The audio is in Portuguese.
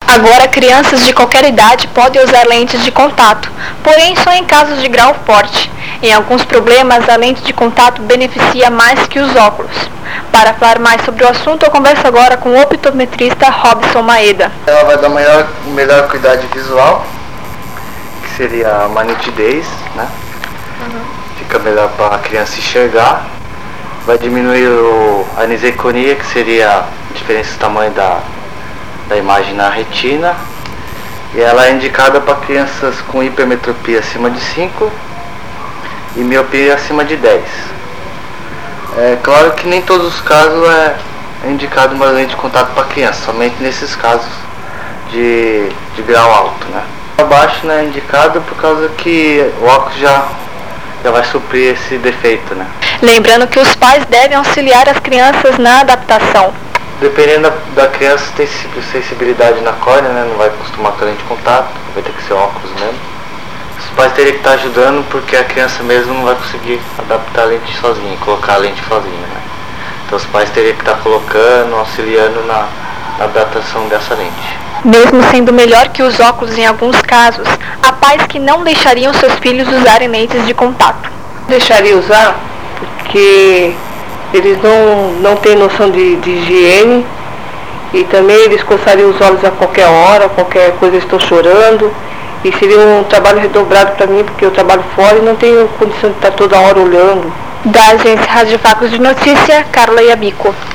Agora, crianças de qualquer idade podem usar lentes de contato, porém só em casos de grau forte. Em alguns problemas, a lente de contato beneficia mais que os óculos. Para falar mais sobre o assunto, eu converso agora com o optometrista Robson Maeda. Ela vai dar melhor qualidade visual, que seria uma nitidez, né? Fica melhor para a criança enxergar. Vai diminuir a aniseconia, que seria a diferença do tamanho da imagem na retina. E ela é indicada para crianças com hipermetropia acima de 5 e miopia acima de 10. É claro que nem todos os casos é indicado uma lente de contato para criança, somente nesses casos de grau alto, né? Abaixo não é indicado por causa que o óculos já vai suprir esse defeito, né? Lembrando que os pais devem auxiliar as crianças na adaptação. Dependendo da criança, tem sensibilidade na córnea, né? Não vai acostumar com a lente de contato, vai ter que ser óculos mesmo. Os pais teriam que estar ajudando porque a criança mesmo não vai conseguir adaptar a lente sozinha, colocar a lente sozinha, né? Então os pais teriam que estar colocando, auxiliando na adaptação dessa lente. Mesmo sendo melhor que os óculos em alguns casos, há pais que não deixariam seus filhos usarem lentes de contato. Deixaria usar porque eles não têm noção de higiene e também eles coçariam os olhos a qualquer hora, qualquer coisa estão chorando. E seria um trabalho redobrado para mim, porque eu trabalho fora e não tenho condição de estar toda hora olhando. Da agência Rádio Facos de Notícia, Carla Iabico.